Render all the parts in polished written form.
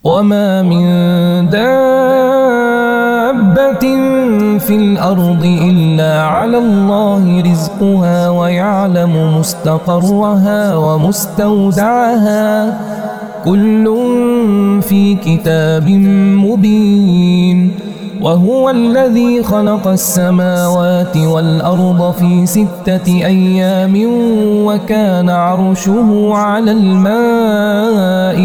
وما من دابة في الأرض إلا على الله رزقها ويعلم مستقرها ومستودعها كل في كتاب مبين. وهو الذي خلق السماوات والأرض في 6 أيام وكان عرشه على الماء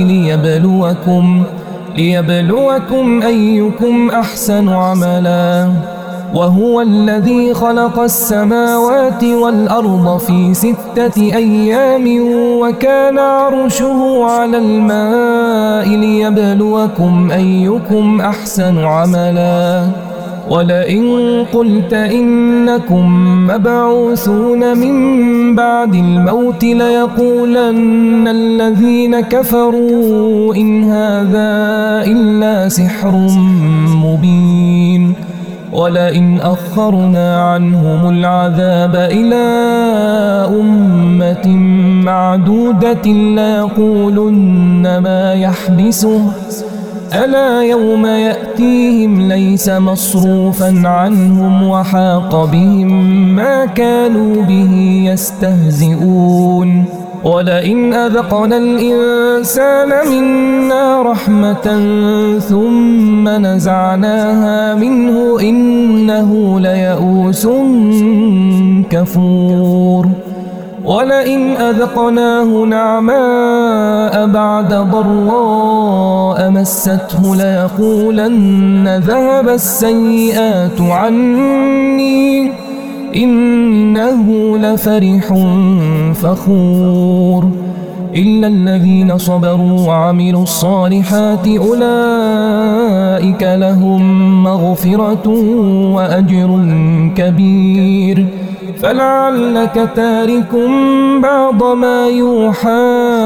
ليبلوكم أيكم أحسن عملا. وهو الذي خلق السماوات والأرض في 6 أيام وكان عرشه على الماء ليبلوكم أيكم أحسن عملا. ولئن قلت إنكم مبعوثون من بعد الموت ليقولن الذين كفروا إن هذا إلا سحر مبين. ولئن أخرنا عنهم العذاب إلى أمة معدودة ليقولن ما يحبسه ألا يوم يأتيهم ليس مصروفا عنهم وحاق بهم ما كانوا به يستهزئون. ولئن أذقنا الإنسان منا رحمة ثم نزعناها منه إنه ليئوس كفور. ولئن أذقناه نعماء بعد ضراء مسته ليقولن ذهب السيئات عني إنه لفرح فخور. إلا الذين صبروا وعملوا الصالحات أولئك لهم مغفرة وأجر كبير. فلعلك تارك بعض ما يوحى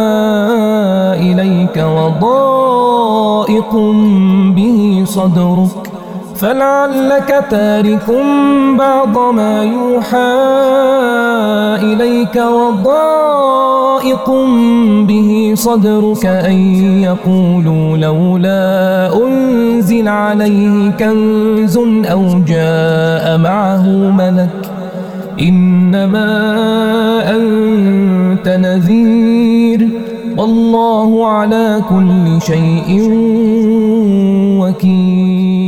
إليك وضائق به صدرك أن يقولوا لولا أنزل عليه كنز أو جاء معه ملك إنما أنت نذير والله على كل شيء وكيل.